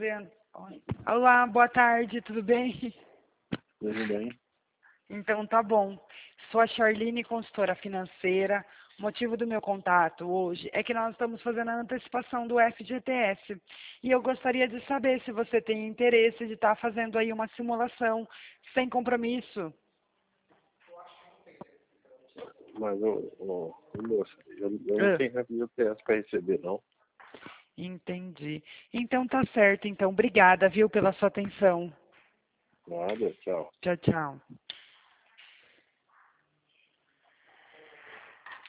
vendo. Olá, boa tarde, tudo bem? Tudo bem? Então tá bom. Sou a Charline, consultora financeira. O motivo do meu contato hoje é que nós estamos fazendo a antecipação do FGTS. E eu gostaria de saber se você tem interesse de estar fazendo aí uma simulação sem compromisso. Mas, moça, eu não Ah, tenho FGTS para receber, não. entendi. Então tá certo. Então, obrigada, viu, pela sua atenção. Nada, tchau. Tchau, tchau.